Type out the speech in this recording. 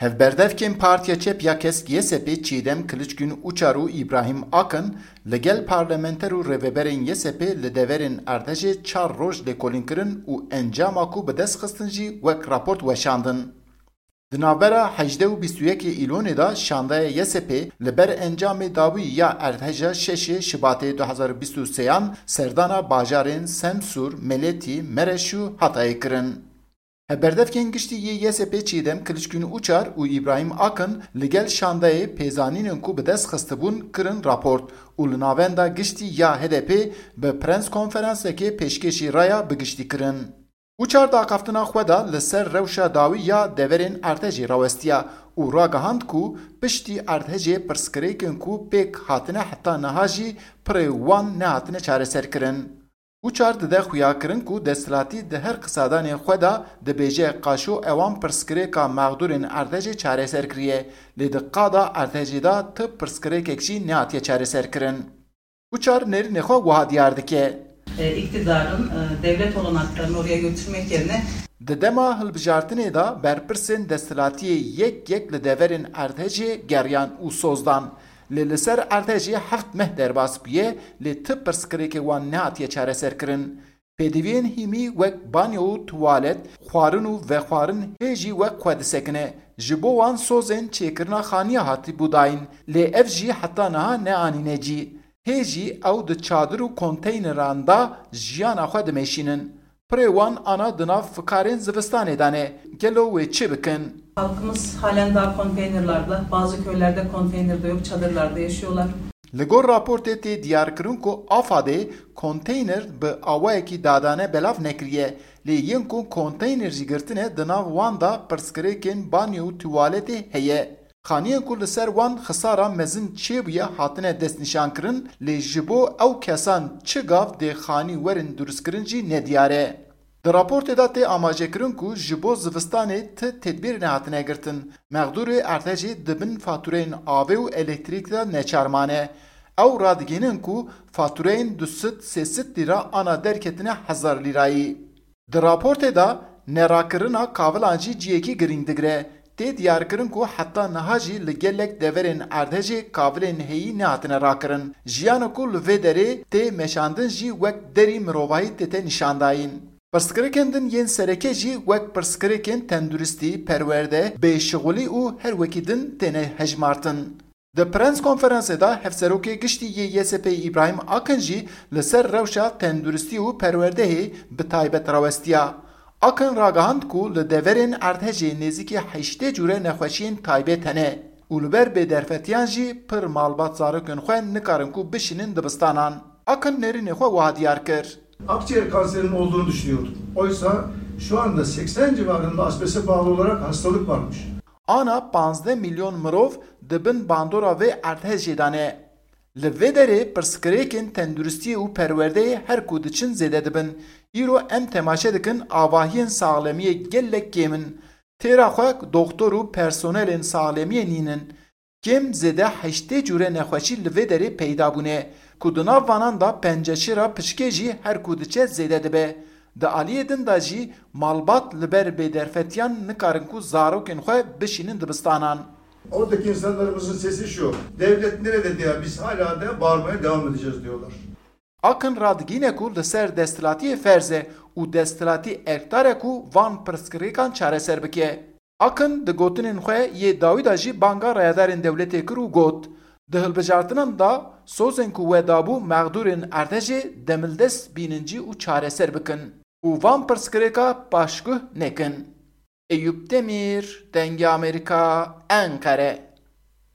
Hevberdevkên Partiya Çep ya Kesk YSP Çiğdem Kılıçgün Uçar û İbrahim Akın li gel parlamenter û rêveberên YSP li deverên erdhejê 4 roj lêkolîn kirin û encama ku bi dest xistin jî wek raport weşandin. Di navbera 18 îlonê da şandaya YSP li ber encamê dawî ya erdheja 6 Şibatê 2023yan serdana bajarên Semsûr, Meletî, Mereş û Hatayê kirin. Hevberdevkên giştî yê YSP Çiğdem Kılıçgün Uçar û İbrahim Akın li gel şandayê pêzanînên ku bi dest xistibûn kirin raport û li navenda giştî ya HDP bi prens konferansekê pêşkêşî raya bigiştî kirin. Uçar daqeftina xwe da li ser rewşa dawî ya deverên erdhejê rawestiya û ragihand ku piştî erdhejê pirsgirêkên ku pêk hatine heta niha jî pirê wan nehatine çareserkirin. Uçar dide xuya kirin ku desthilatî di her qisadanê xwe da dibêje qaşo ewan pirsgirêka mexdûrên erdhejê çareser kiriye lê di qada erdhejê da ti pirsgirêkek jî nehatiye çareserkirin. Uçar nêrînê xwe wiha diyar dike. İktidarın devlet olanaklarını oraya götürmek yerine Di dema hilbijartinê da berpirsên desthilatiyê yek yek li deverên erdhejê geriyan û sozdan. Lê li ser erdhejê 7 meh derbas bûye lê ti pirsgirêkê wan nehatiye çareserkirin. Pêdiviyên hîmî wek banyo û tuwalet, xwarin û vexwarin hê jî wek xwe disekine. Ji bo wan sozên çêkirina xaniya hatibû dayîn lê ev jî heta niha neanîne cî. Hê jî ew di çadir û konteyneran da jiyana xwe dimeşînin. Pirê wan ana di nav fikarên zivistanê dane. Gelo wê çi bikin? Halkımız halen daha konteynerlarda, bazı köylerde konteynerde yok, çadırlarda yaşıyorlar. Li gor raportê tê diyarkirin ku Afadê konteyner bi awayekî dadane belav nekiriye lê yên ku konteyner jî girtine di nav wan da pirsgirêkên banyo û tuwaletê heye. Xaniyên ku li ser wan xisara mezin çêbûye hatine destnîşankirin lê ji bo ew kesan çi gav dê xanî werin durustkirin jî nediyar e. Di raportê da tê amajekirin ku ji bo zivistanê ti tedbîr nehatine girtin. Mexdûrê erdhejê dibin fatûreyên avê û elektrîk da neçarmane. Ew radigihînin ku fatûreyên 200-300 lîra ana derketine 1000 lîrayî. Di raportê da nerakirina kavilan jî ciyekî girîng digire. Tê diyarkirin ku heta niha jî li gelek deverên erdhejê kavilên heyî nehatine rakirin. Jiyana ku li vê derê tê meşandin jî wek derî mirovahî tê te nîşandayîn. Pirsgirêkên din yên sereke jî wek pirsgirêkên tenduristî, perwerde, bêşixulî û her wekî din têne hejmartin. Di prens konferansê da hevserokê giştî yê YSP İbrahim Akın jî li ser rewşa tenduristî û perwerdehê bi taybet rawestiya. Akın ragihand ku li deverên erdhejê nêzîkî 8 cure nexweşiyên taybet hene û li ber bêderfetiyan jî pir malbat zarokên xwe nikarin ku bişînin dibistanan. Akın nêrînê xwe wiha diyar kir. Akciğer kanserinin olduğunu düşünüyorduk. Oysa şu anda 80 civarında asbeste bağlı olarak hastalık varmış. Ana 15 milyon mirov dibin bandora vê erdhejê dane. Li vê derê pirsgirêkên tenduristiyê û perwerdeyê her ku diçin zêde dibin. Îro em temaşe dikin avahiyên saxlemiyê gelek kêmin. Têra xwe doktor û personelên saxlemiyê nînin. Kêm zêde 8 cure nexweşî li vê derê peyda bûne. Ku di nav vanan da penceşira pişkê jî her ku diçe zêde dibe. Di aliyê din da jî malbat li ber bêderfetiyan nikarin ku zarokên xwe bişînin dibistanan. Oradaki insanlarımızın sesi şu. Devlet nerede diye biz hala da bağırmaya devam edeceğiz diyorlar. Akın radigîne ku li ser desthilatiyê ferze û desthilatî ektare ku van pirsgirêkan çareser bike. Akın di gotinên xwe yê dawî da jî banga rayadarên dewletê kir û got. Di hilbijartinan da sozên ku we dabû mexdûrên erdhejê demildest bînin cî û çareser bikin û van pirsgirêka paşguh nekin. Eyüp Demir, Dengê Amerîka, Ankara.